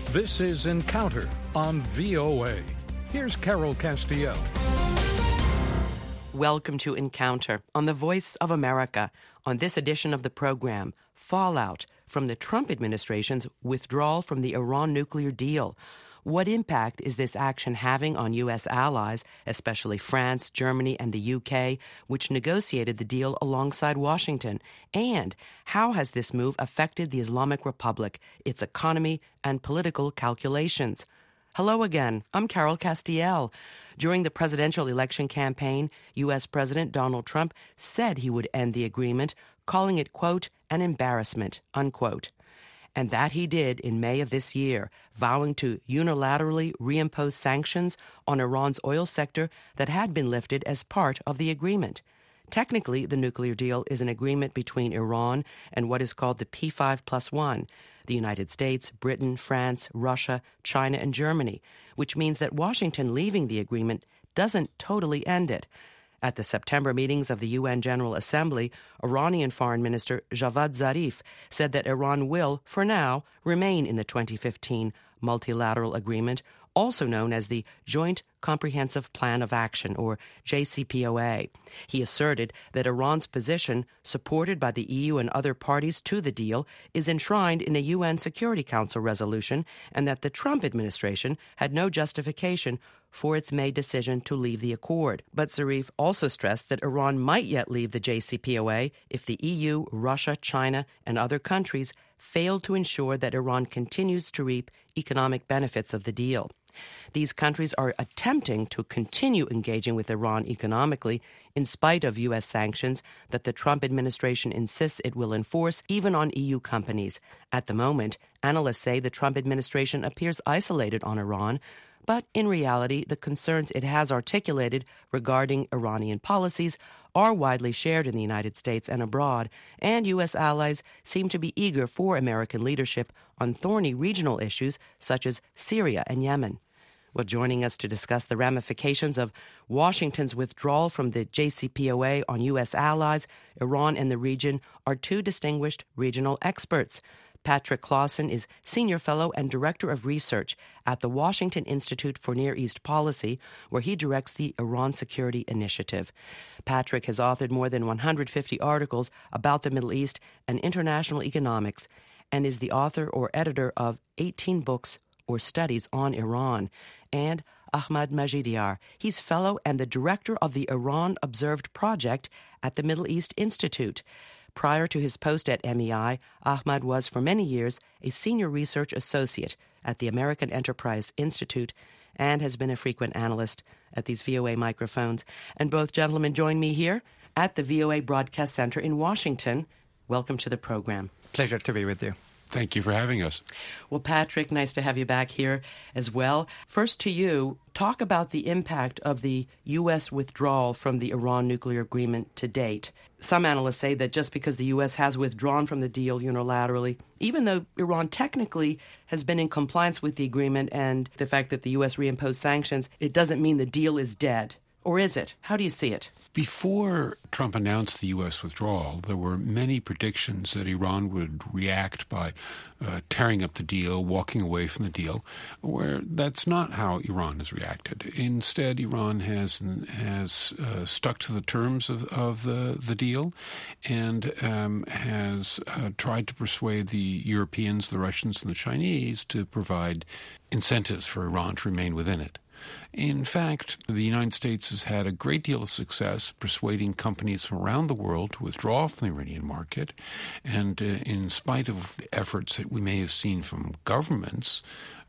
This is Encounter on VOA. Here's Carol Castiel. Welcome to Encounter on the Voice of America. On this edition of the program, fallout from the Trump administration's withdrawal from the Iran nuclear deal. What impact is this action having on U.S. allies, especially France, Germany, and the U.K., which negotiated the deal alongside Washington? And how has this move affected the Islamic Republic, its economy, and political calculations? Hello again. I'm Carol Castiel. During the presidential election campaign, U.S. President Donald Trump said he would end the agreement, calling it, quote, an embarrassment, unquote. And that he did in May of this year, vowing to unilaterally reimpose sanctions on Iran's oil sector that had been lifted as part of the agreement. Technically, the nuclear deal is an agreement between Iran and what is called the P5+1, the United States, Britain, France, Russia, China, and Germany, which means that Washington leaving the agreement doesn't totally end it. At the September meetings of the UN General Assembly, Iranian Foreign Minister Javad Zarif said that Iran will, for now, remain in the 2015 multilateral agreement, also known as the Joint Comprehensive Plan of Action, or JCPOA. He asserted that Iran's position, supported by the EU and other parties to the deal, is enshrined in a UN Security Council resolution, and that the Trump administration had no justification for its May decision to leave the accord. But Zarif also stressed that Iran might yet leave the JCPOA if the EU, Russia, China, and other countries failed to ensure that Iran continues to reap economic benefits of the deal. These countries are attempting to continue engaging with Iran economically in spite of U.S. sanctions that the Trump administration insists it will enforce even on EU companies. At the moment, analysts say the Trump administration appears isolated on Iran, but in reality, the concerns it has articulated regarding Iranian policies are widely shared in the United States and abroad, and U.S. allies seem to be eager for American leadership on thorny regional issues such as Syria and Yemen. Well, joining us to discuss the ramifications of Washington's withdrawal from the JCPOA on U.S. allies, Iran, and the region are two distinguished regional experts. Patrick Clausen is Senior Fellow and Director of Research at the Washington Institute for Near East Policy, where he directs the Iran Security Initiative. Patrick has authored more than 150 articles about the Middle East and international economics, and is the author or editor of 18 books or studies on Iran. And Ahmad Majidiar, he's Fellow and the Director of the Iran Observed Project at the Middle East Institute. Prior to his post at MEI, Ahmad was for many years a senior research associate at the American Enterprise Institute and has been a frequent analyst at these VOA microphones. And both gentlemen join me here at the VOA Broadcast Center in Washington. Welcome to the program. Pleasure to be with you. Thank you for having us. Well, Patrick, nice to have you back here as well. First to you, talk about the impact of the U.S. withdrawal from the Iran nuclear agreement to date. Some analysts say that just because the U.S. has withdrawn from the deal unilaterally, even though Iran technically has been in compliance with the agreement and the fact that the U.S. reimposed sanctions, it doesn't mean the deal is dead. Or is it? How do you see it? Before Trump announced the U.S. withdrawal, there were many predictions that Iran would react by tearing up the deal, walking away from the deal, where that's not how Iran has reacted. Instead, Iran has stuck to the terms of the deal and has tried to persuade the Europeans, the Russians, and the Chinese to provide incentives for Iran to remain within it. In fact, the United States has had a great deal of success persuading companies from around the world to withdraw from the Iranian market. And in spite of the efforts that we may have seen from governments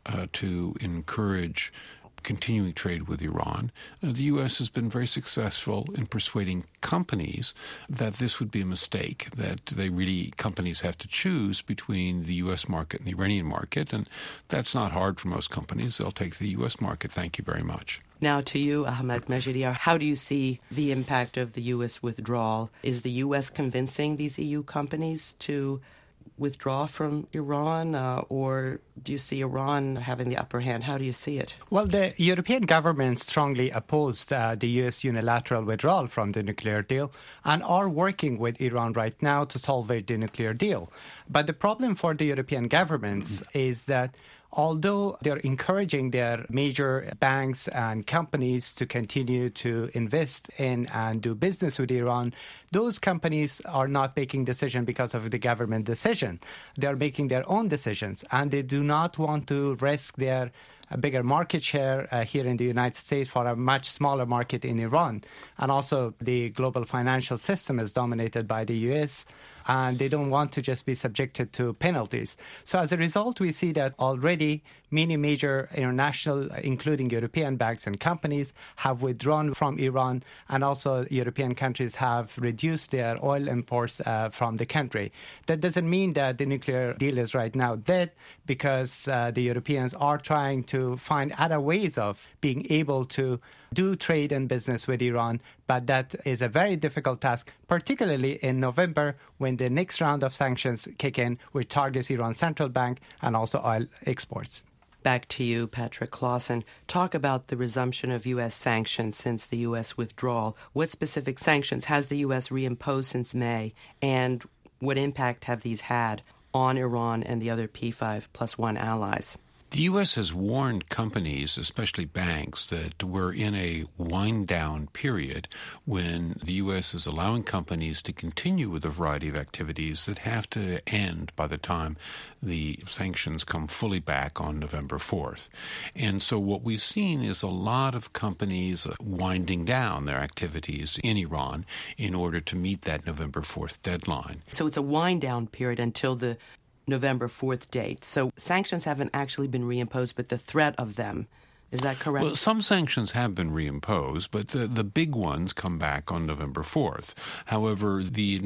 to encourage continuing trade with Iran, the U.S. has been very successful in persuading companies that this would be a mistake, that companies have to choose between the U.S. market and the Iranian market, and that's not hard for most companies. They'll take the U.S. market. Thank you very much. Now to you, Ahmad Majidiar, how do you see the impact of the U.S. withdrawal? Is the U.S. convincing these EU companies to withdraw from Iran, or do you see Iran having the upper hand? How do you see it? Well, the European government strongly opposed the U.S. unilateral withdrawal from the nuclear deal and are working with Iran right now to salvage the nuclear deal. But the problem for the European governments is that although they're encouraging their major banks and companies to continue to invest in and do business with Iran, those companies are not making decisions because of the government decision. They're making their own decisions, and they do not want to risk their bigger market share here in the United States for a much smaller market in Iran. And also the global financial system is dominated by the U.S., and they don't want to just be subjected to penalties. So as a result, we see that already many major international, including European banks and companies, have withdrawn from Iran, and also European countries have reduced their oil imports from the country. That doesn't mean that the nuclear deal is right now dead, because the Europeans are trying to find other ways of being able to do trade and business with Iran, but that is a very difficult task, particularly in November when the next round of sanctions kick in, which targets Iran's central bank and also oil exports. Back to you, Patrick Clausen. Talk about the resumption of U.S. sanctions since the U.S. withdrawal. What specific sanctions has the U.S. reimposed since May, and what impact have these had on Iran and the other P5+1 allies? The U.S. has warned companies, especially banks, that we're in a wind-down period when the U.S. is allowing companies to continue with a variety of activities that have to end by the time the sanctions come fully back on November 4th. And so what we've seen is a lot of companies winding down their activities in Iran in order to meet that November 4th deadline. So it's a wind-down period until the November 4th date. So sanctions haven't actually been reimposed, but the threat of them. Is that correct? Well, some sanctions have been reimposed, but the big ones come back on November 4th. However, the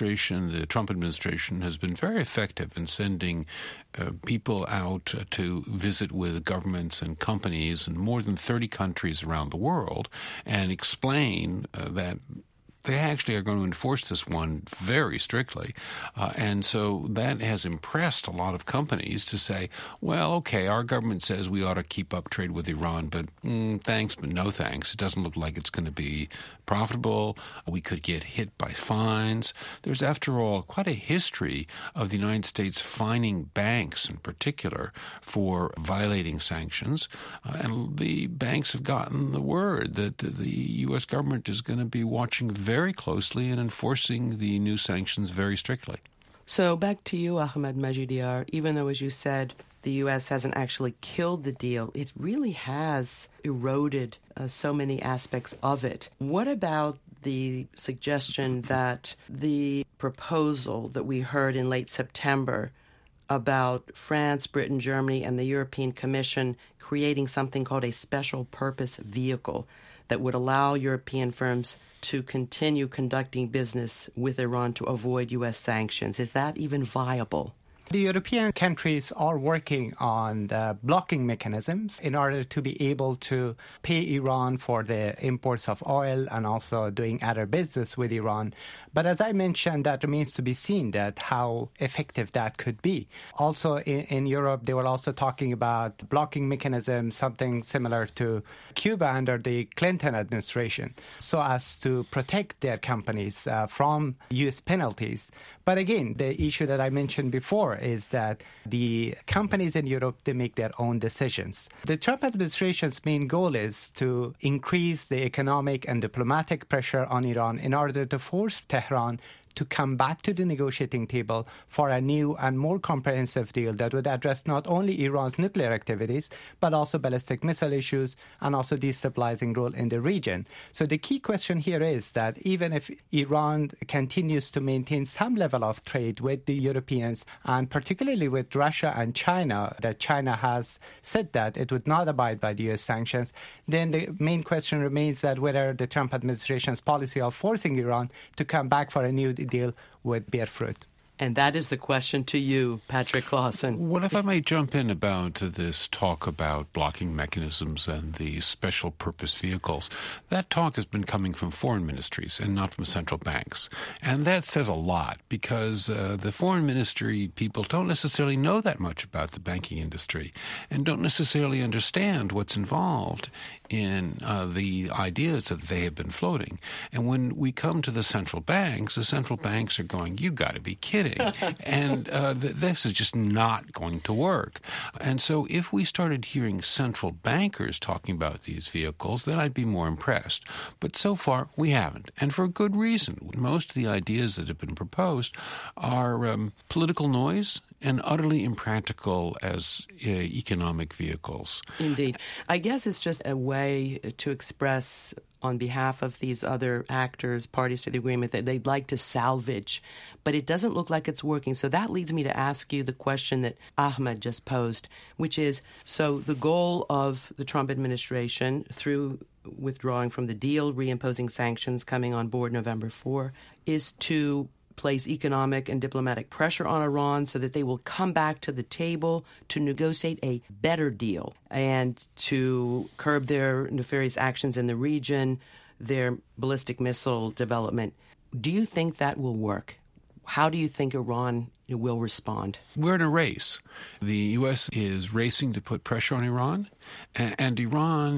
Trump administration, has been very effective in sending people out to visit with governments and companies in more than 30 countries around the world and explain that they actually are going to enforce this one very strictly. And so that has impressed a lot of companies to say, well, okay, our government says we ought to keep up trade with Iran, but thanks, but no thanks. It doesn't look like it's going to be profitable. We could get hit by fines. There's, after all, quite a history of the United States fining banks in particular for violating sanctions. And the banks have gotten the word that the U.S. government is going to be watching very closely and enforcing the new sanctions very strictly. So back to you, Ahmed Majidiar. Even though, as you said, the U.S. hasn't actually killed the deal, it really has eroded so many aspects of it. What about the suggestion that the proposal that we heard in late September about France, Britain, Germany, and the European Commission creating something called a special purpose vehicle that would allow European firms to continue conducting business with Iran to avoid U.S. sanctions? Is that even viable? The European countries are working on the blocking mechanisms in order to be able to pay Iran for the imports of oil and also doing other business with Iran. But as I mentioned, that remains to be seen, that how effective that could be. Also in Europe, they were also talking about blocking mechanisms, something similar to Cuba under the Clinton administration, so as to protect their companies from U.S. penalties. But again, the issue that I mentioned before is that the companies in Europe, they make their own decisions. The Trump administration's main goal is to increase the economic and diplomatic pressure on Iran in order to force Tehran to come back to the negotiating table for a new and more comprehensive deal that would address not only Iran's nuclear activities, but also ballistic missile issues and also destabilizing role in the region. So the key question here is that even if Iran continues to maintain some level of trade with the Europeans, and particularly with Russia and China, that China has said that it would not abide by the U.S. sanctions, then the main question remains that whether the Trump administration's policy of forcing Iran to come back for a new deal would bear fruit. And that is the question to you, Patrick Clausen. Well, if I may jump in about this talk about blocking mechanisms and the special purpose vehicles, that talk has been coming from foreign ministries and not from central banks. And that says a lot because the foreign ministry people don't necessarily know that much about the banking industry and don't necessarily understand what's involved in the ideas that they have been floating. And when we come to the central banks are going, you got to be kidding. kidding. And this is just not going to work. And so if we started hearing central bankers talking about these vehicles, then I'd be more impressed. But so far, we haven't. And for good reason. Most of the ideas that have been proposed are political noise and utterly impractical as economic vehicles. Indeed. I guess it's just a way to express on behalf of these other actors, parties to the agreement, that they'd like to salvage, but it doesn't look like it's working. So that leads me to ask you the question that Ahmed just posed, which is, so the goal of the Trump administration, through withdrawing from the deal, reimposing sanctions coming on board November 4, is to place economic and diplomatic pressure on Iran so that they will come back to the table to negotiate a better deal and to curb their nefarious actions in the region, their ballistic missile development. Do you think that will work? How do you think Iran will respond? We're in a race. The U.S. is racing to put pressure on Iran, and Iran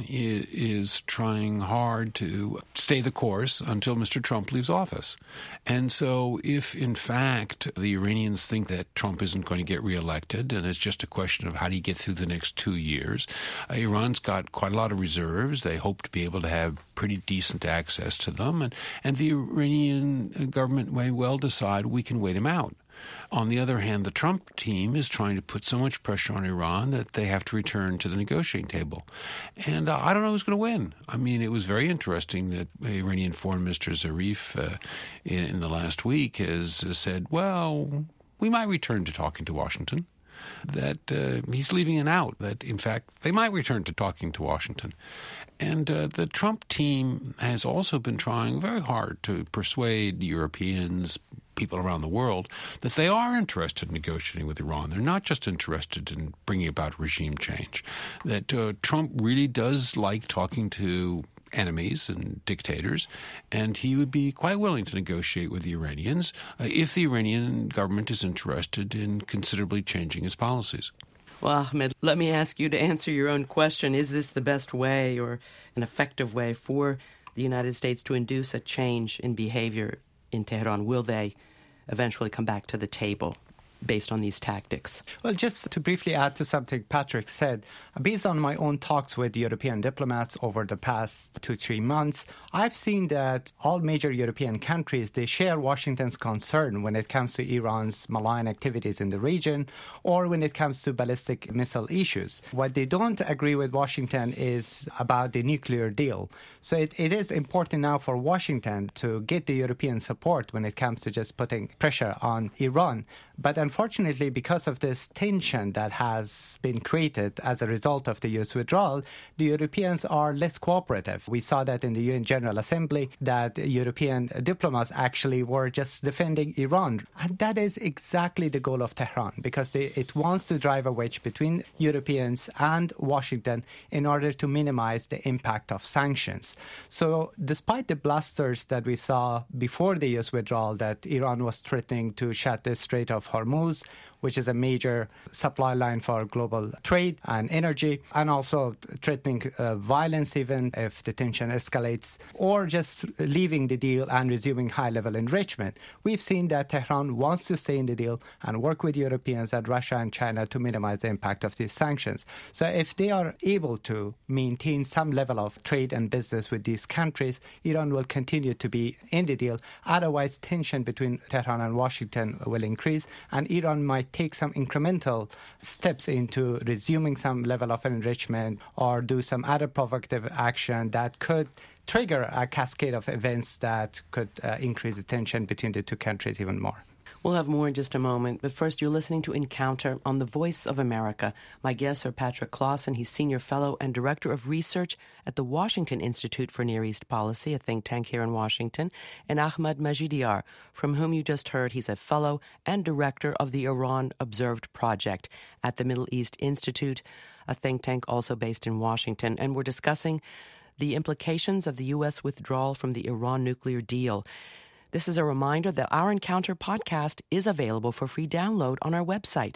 is trying hard to stay the course until Mr. Trump leaves office. And so if, in fact, the Iranians think that Trump isn't going to get reelected, and it's just a question of how do you get through the next 2 years, Iran's got quite a lot of reserves. They hope to be able to have pretty decent access to them, and the Iranian government may well decide we can wait him out. On the other hand, the Trump team is trying to put so much pressure on Iran that they have to return to the negotiating table. And I don't know who's going to win. I mean, it was very interesting that Iranian Foreign Minister Zarif in the last week has said, well, we might return to talking to Washington. That he's leaving it out, that, in fact, they might return to talking to Washington. And the Trump team has also been trying very hard to persuade Europeans, people around the world, that they are interested in negotiating with Iran. They're not just interested in bringing about regime change. That Trump really does like talking to enemies and dictators, and he would be quite willing to negotiate with the Iranians if the Iranian government is interested in considerably changing its policies. Well, Ahmed, let me ask you to answer your own question. Is this the best way or an effective way for the United States to induce a change in behavior in Tehran? Will they eventually come back to the table based on these tactics? Well, just to briefly add to something Patrick said, based on my own talks with European diplomats over the past 2-3 months, I've seen that all major European countries, they share Washington's concern when it comes to Iran's malign activities in the region or when it comes to ballistic missile issues. What they don't agree with Washington is about the nuclear deal. So it is important now for Washington to get the European support when it comes to just putting pressure on Iran. But unfortunately, because of this tension that has been created as a result of the U.S. withdrawal, the Europeans are less cooperative. We saw that in the UN General Assembly, that European diplomats actually were just defending Iran. And that is exactly the goal of Tehran, because it wants to drive a wedge between Europeans and Washington in order to minimize the impact of sanctions. So despite the blusters that we saw before the U.S. withdrawal, that Iran was threatening to shut the Strait of Hormuz, which is a major supply line for global trade and energy, and also threatening violence even if the tension escalates, or just leaving the deal and resuming high-level enrichment. We've seen that Tehran wants to stay in the deal and work with Europeans and Russia and China to minimize the impact of these sanctions. So if they are able to maintain some level of trade and business with these countries, Iran will continue to be in the deal. Otherwise, tension between Tehran and Washington will increase, and Iran might take some incremental steps into resuming some level of enrichment or do some other provocative action that could trigger a cascade of events that could increase the tension between the two countries even more. We'll have more in just a moment, but first you're listening to Encounter on the Voice of America. My guests are Patrick Clausen. He's Senior Fellow and Director of Research at the Washington Institute for Near East Policy, a think tank here in Washington, and Ahmed Majidiar, from whom you just heard he's a Fellow and Director of the Iran Observed Project at the Middle East Institute, a think tank also based in Washington. And we're discussing the implications of the U.S. withdrawal from the Iran nuclear deal. This is a reminder that our Encounter podcast is available for free download on our website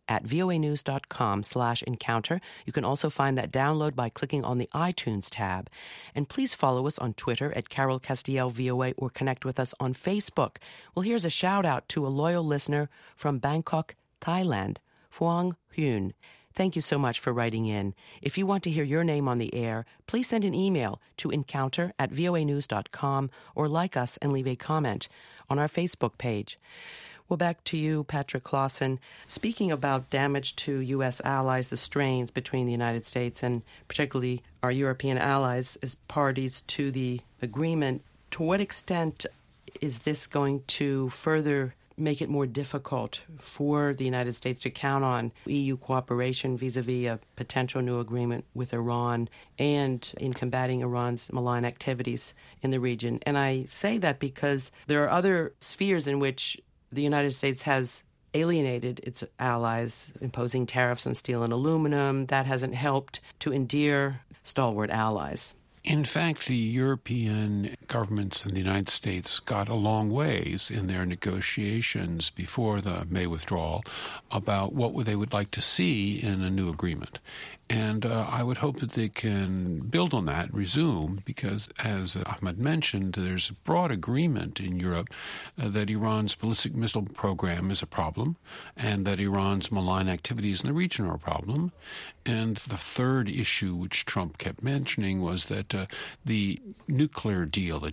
at voanews.com/encounter. You can also find that download by clicking on the iTunes tab. And please follow us on Twitter at Carol Castiel VOA or connect with us on Facebook. Well, here's a shout out to a loyal listener from Bangkok, Thailand, Phuong Huynh. Thank you so much for writing in. If you want to hear your name on the air, please send an email to encounter@voanews.com or like us and leave a comment on our Facebook page. Well, back to you, Patrick Clausen. Speaking about damage to U.S. allies, the strains between the United States and particularly our European allies as parties to the agreement, to what extent is this going to further make it more difficult for the United States to count on EU cooperation vis-a-vis a potential new agreement with Iran and in combating Iran's malign activities in the region? And I say that because there are other spheres in which the United States has alienated its allies, imposing tariffs on steel and aluminum. That hasn't helped to endear stalwart allies. In fact, the European governments and the United States got a long ways in their negotiations before the May withdrawal about what they would like to see in a new agreement. And I would hope that they can build on that and resume because, as Ahmed mentioned, there's broad agreement in Europe that Iran's ballistic missile program is a problem and that Iran's malign activities in the region are a problem. And the third issue, which Trump kept mentioning, was that the nuclear deal, the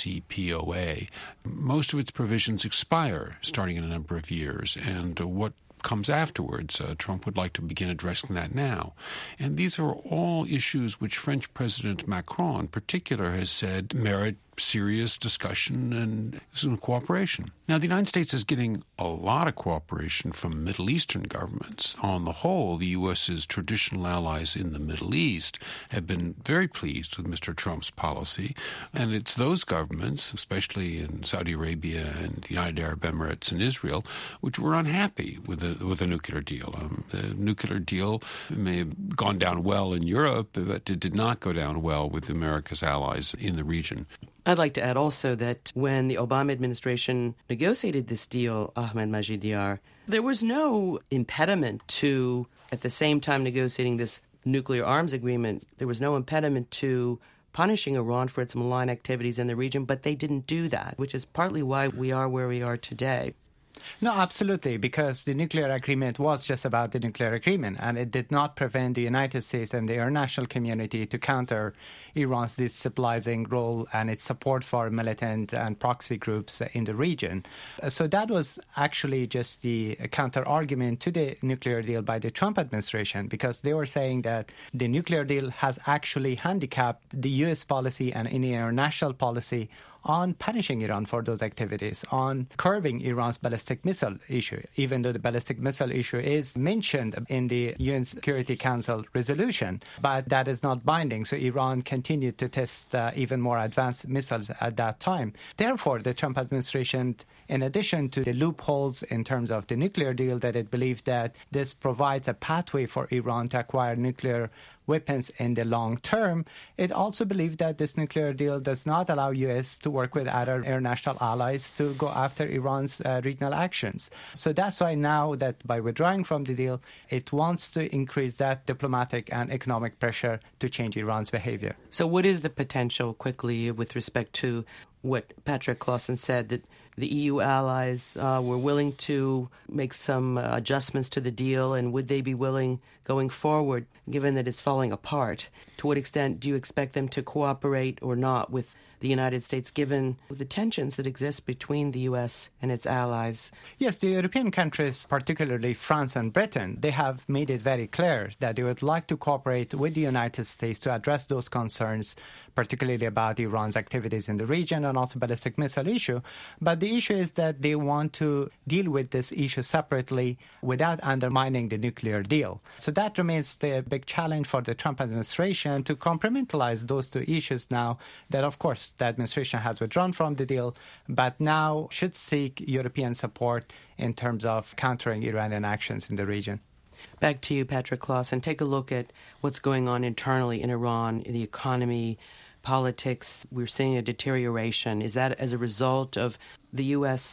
JCPOA, most of its provisions expire starting in a number of years. And what comes afterwards. Trump would like to begin addressing that now. And these are all issues which French President Macron in particular has said merit serious discussion and some cooperation. Now, the United States is getting a lot of cooperation from Middle Eastern governments. On the whole, the U.S.'s traditional allies in the Middle East have been very pleased with Mr. Trump's policy, and it's those governments, especially in Saudi Arabia and the United Arab Emirates and Israel, which were unhappy with the nuclear deal. The nuclear deal may have gone down well in Europe, but it did not go down well with America's allies in the region. I'd like to add also that when the Obama administration negotiated this deal, Ahmed Majdiar, there was no impediment to, at the same time negotiating this nuclear arms agreement, there was no impediment to punishing Iran for its malign activities in the region, but they didn't do that, which is partly why we are where we are today. No, absolutely, because the nuclear agreement was just about the nuclear agreement, and it did not prevent the United States and the international community to counter Iran's destabilizing role and its support for militant and proxy groups in the region. So that was actually just the counter-argument to the nuclear deal by the Trump administration, because they were saying that the nuclear deal has actually handicapped the U.S. policy and any international policy on punishing Iran for those activities, on curbing Iran's ballistic missile issue, even though the ballistic missile issue is mentioned in the UN Security Council resolution, but that is not binding. So Iran continued to test even more advanced missiles at that time. Therefore, the Trump administration, in addition to the loopholes in terms of the nuclear deal, that it believed that this provides a pathway for Iran to acquire nuclear weapons in the long term, it also believed that this nuclear deal does not allow U.S. to work with other international allies to go after Iran's regional actions. So that's why now that by withdrawing from the deal, it wants to increase that diplomatic and economic pressure to change Iran's behavior. So what is the potential, quickly, with respect to what Patrick Clausen said, that the EU allies were willing to make some adjustments to the deal, and would they be willing going forward, given that it's falling apart? To what extent do you expect them to cooperate or not with the United States, given the tensions that exist between the U.S. and its allies? Yes, the European countries, particularly France and Britain, they have made it very clear that they would like to cooperate with the United States to address those concerns, particularly about Iran's activities in the region and also ballistic missile issue. But the issue is that they want to deal with this issue separately without undermining the nuclear deal. So that remains the big challenge for the Trump administration, to compartmentalize those two issues now that, of course, the administration has withdrawn from the deal, but now should seek European support in terms of countering Iranian actions in the region. Back to you, Patrick Clausen. Take a look at what's going on internally in Iran, in the economy, politics. We're seeing a deterioration. Is that as a result of the U.S.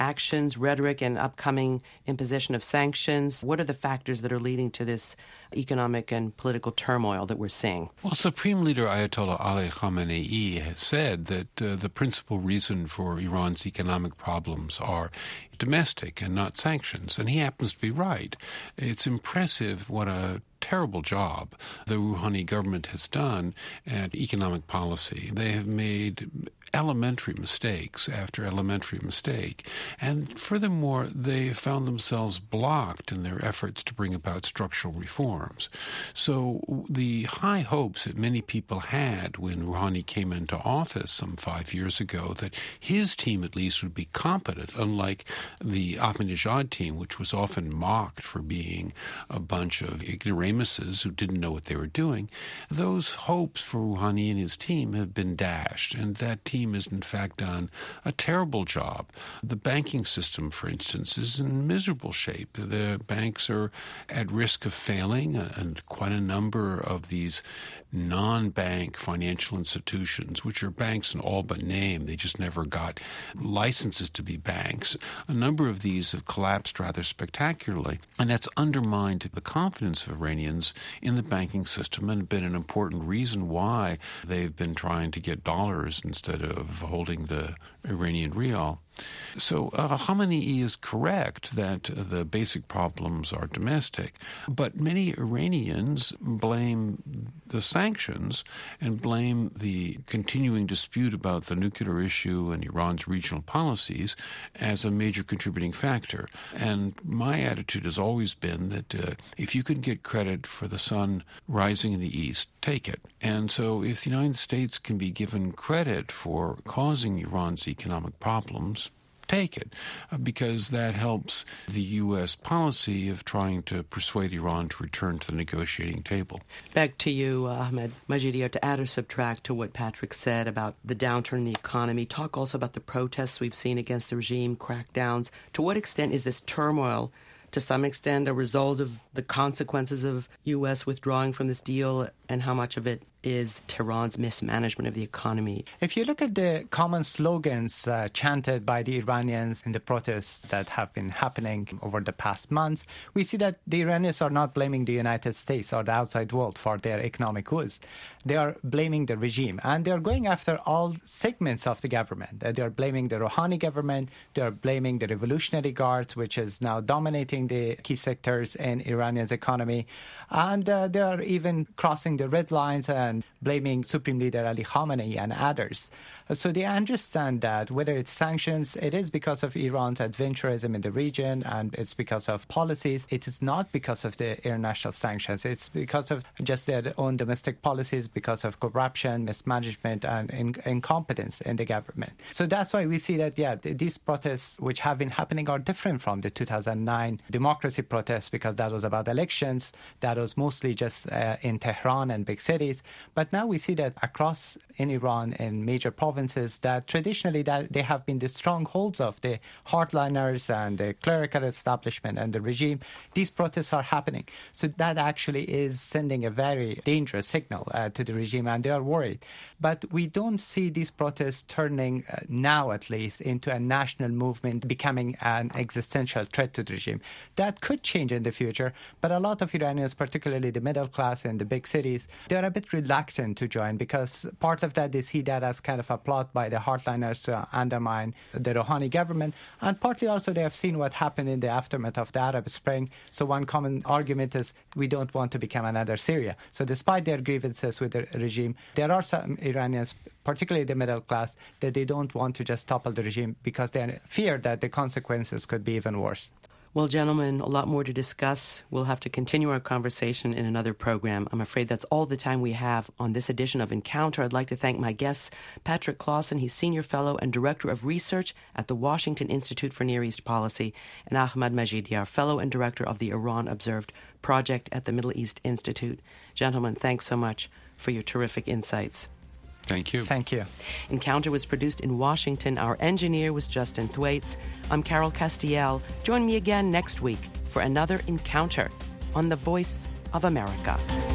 actions, rhetoric, and upcoming imposition of sanctions? What are the factors that are leading to this economic and political turmoil that we're seeing? Well, Supreme Leader Ayatollah Ali Khamenei has said that the principal reason for Iran's economic problems are domestic and not sanctions, and he happens to be right. It's impressive what a terrible job the Rouhani government has done at economic policy. They have made elementary mistakes after elementary mistake. And furthermore, they found themselves blocked in their efforts to bring about structural reforms. So the high hopes that many people had when Rouhani came into office some 5 years ago, that his team at least would be competent, unlike the Ahmadinejad team, which was often mocked for being a bunch of ignoramuses who didn't know what they were doing, those hopes for Rouhani and his team have been dashed, and that team has in fact done a terrible job. The banking system, for instance, is in miserable shape. The banks are at risk of failing, and quite a number of these non-bank financial institutions, which are banks in all but name, they just never got licenses to be banks. A number of these have collapsed rather spectacularly, and that's undermined the confidence of Iranians in the banking system and been an important reason why they've been trying to get dollars instead of holding the Iranian rial. So Khamenei is correct that the basic problems are domestic, but many Iranians blame the sanctions and blame the continuing dispute about the nuclear issue and Iran's regional policies as a major contributing factor. And my attitude has always been that if you can get credit for the sun rising in the east, take it. And so if the United States can be given credit for causing Iran's economic problems, take it, because that helps the U.S. policy of trying to persuade Iran to return to the negotiating table. Back to you, Ahmed Majidiyar, to add or subtract to what Patrick said about the downturn in the economy. Talk also about the protests we've seen against the regime, crackdowns. To what extent is this turmoil, to some extent, a result of the consequences of U.S. withdrawing from this deal, and how much of it is Tehran's mismanagement of the economy? If you look at the common slogans chanted by the Iranians in the protests that have been happening over the past months, we see that the Iranians are not blaming the United States or the outside world for their economic woes. They are blaming the regime, and they are going after all segments of the government. They are blaming the Rouhani government, they are blaming the Revolutionary Guard, which is now dominating the key sectors in Iranian's economy, and they are even crossing the red lines and blaming Supreme Leader Ali Khamenei and others. So they understand that whether it's sanctions, it is because of Iran's adventurism in the region, and it's because of policies. It is not because of the international sanctions. It's because of just their own domestic policies, because of corruption, mismanagement, and incompetence in the government. So that's why we see that, these protests which have been happening are different from the 2009 democracy protests, because that was about elections. That was mostly just in Tehran and big cities. But now we see that across in Iran, in major provinces, that traditionally that they have been the strongholds of the hardliners and the clerical establishment and the regime. These protests are happening. So that actually is sending a very dangerous signal to the regime, and they are worried. But we don't see these protests turning, now at least, into a national movement, becoming an existential threat to the regime. That could change in the future, but a lot of Iranians, particularly the middle class in the big cities, they're a bit reluctant to join, because part of that they see that as kind of a plot by the hardliners to undermine the Rouhani government, and partly also they have seen what happened in the aftermath of the Arab Spring. So one common argument is we don't want to become another Syria. So despite their grievances with the regime, there are some Iranians, particularly the middle class, that they don't want to just topple the regime because they fear that the consequences could be even worse. Well, gentlemen, a lot more to discuss. We'll have to continue our conversation in another program. I'm afraid that's all the time we have on this edition of Encounter. I'd like to thank my guests, Patrick Clausen, he's Senior Fellow and Director of Research at the Washington Institute for Near East Policy, and Ahmed Majidiyar, Fellow and Director of the Iran Observed Project at the Middle East Institute. Gentlemen, thanks so much for your terrific insights. Thank you. Thank you. Encounter was produced in Washington. Our engineer was Justin Thwaites. I'm Carol Castiel. Join me again next week for another Encounter on the Voice of America.